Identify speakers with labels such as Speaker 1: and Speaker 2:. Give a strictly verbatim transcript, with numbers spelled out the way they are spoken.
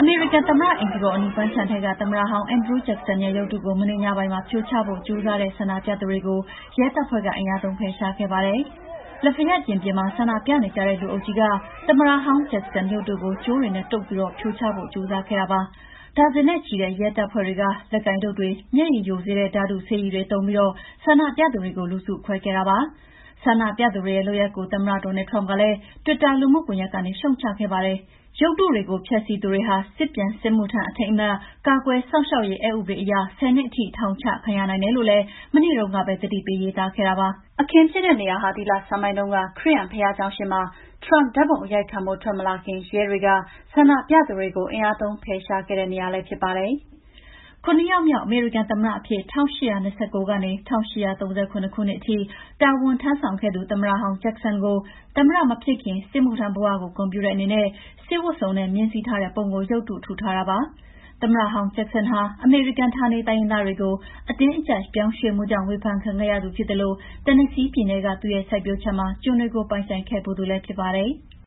Speaker 1: အမေရိကန်သမ္မတအိမ်ဖြူတော်အနီးပန်းခြံထဲကသမ္မတဟောင်း Andrew Jackson ရဲ့ရုပ်တုကိုမနေ့ညပိုင်းမှာဖြိုချဖို့ကြိုးစားတဲ့ဆန္ဒပြသူတွေကိုရဲတပ်ဖွဲ့ကအင်အားသုံးဖယ်ရှားခဲ့ပါတယ်။ Lafayette ရင်ပြင်မှာဆန္ဒပြနေကြတဲ့လူအုပ်ကြီးကသမ္မတဟောင်း Jackson ရုပ်တုကိုကြိုးတွေနဲ့တုပ်ပြီးဖြိုချဖို့ကြိုးစားခဲ့တာပါ။ဒါဇင်နဲ့ချီတဲ့ရဲတပ်ဖွဲ့တွေကလက်ကိုင်တုတ်တွေ၊မျက်ရည်ယိုစေတဲ့ဓာတုဆေးရည်တွေသုံးပြီးဆန္ဒပြသူတွေကိုလူစုခွဲခဲ့တာပါ။ဆန္ဒပြသူတွေရဲ့လုပ်ရပ်ကိုသမ္မတ Donald Trump ကလည်းတွစ်တာလူမှုကွန်ယက်ကနေရှုတ်ချခဲ့ပါတယ်။ရုပ်တုတွေကိုဖျက်ဆီးသူတွေဟာစစ်ပြန်စစ်မှုထမ်းအထိမ်းအမှတ်ကာကွယ်စောင့်ရှောက်ရေးအက်ဥပဒေအရဆယ်နှစ်ထိထောင်ချခံရနိုင်တယ်လို့လည်းမနေ့တုန်းကပဲသတိပေးရေးသားခဲ့တာပါ။အခင်းဖြစ်တဲ့နေရာဟာဒီလဆန်းပိုင်းတုန်းကခရစ်ယာန်ဘုရားကျောင်းရှေ့မှာ Trump ဓာတ်ပုံအရိုက်ခံဖို့ထွက်မလာခင်ရဲတွေကဆန္ဒပြသူတွေကိုအင်အားသုံးဖယ်ရှားခဲ့တဲ့နေရာလည်းဖြစ်ပါတယ်။ခုနစ်ယောက်မြောက်အမေရိကန်သမ္မတအဖြစ်၁၈၂၉ ကနေ၁၈၃၇ ခုနှစ်အထိတာဝန်ထမ်းဆောင်ခဲ့သူသမ္မတဟောင်း Jackson ကိုသမ္မတမဖြစ်ခင်စစ်မှုထမ်းဘဝကိုဂုဏ်ပြုတဲ့အနေနဲ့စစ်ဝတ်စုံနဲ့မြင်းစီးထားတဲ့ပုံကိုရုပ်တုထုထားတာပါ။သမ္မတဟောင်း Jackson ဟာအမေရိကန်ဌာနေတိုင်းရင်းသားတွေကိုအတင်းအကျပ်ပြောင်းရွှေ့မှုကြောင့်ဝေဖန်ခံခဲ့ရသူဖြစ်သလို Tennessee ပြည်နယ်ကသူ့ရဲ့စိုက်ပျိုးခြံမှာကျွန်တွေကိုပိုင်ဆိုင်ခဲ့ဖူးသူလည်းဖြစ်ပါတယ်။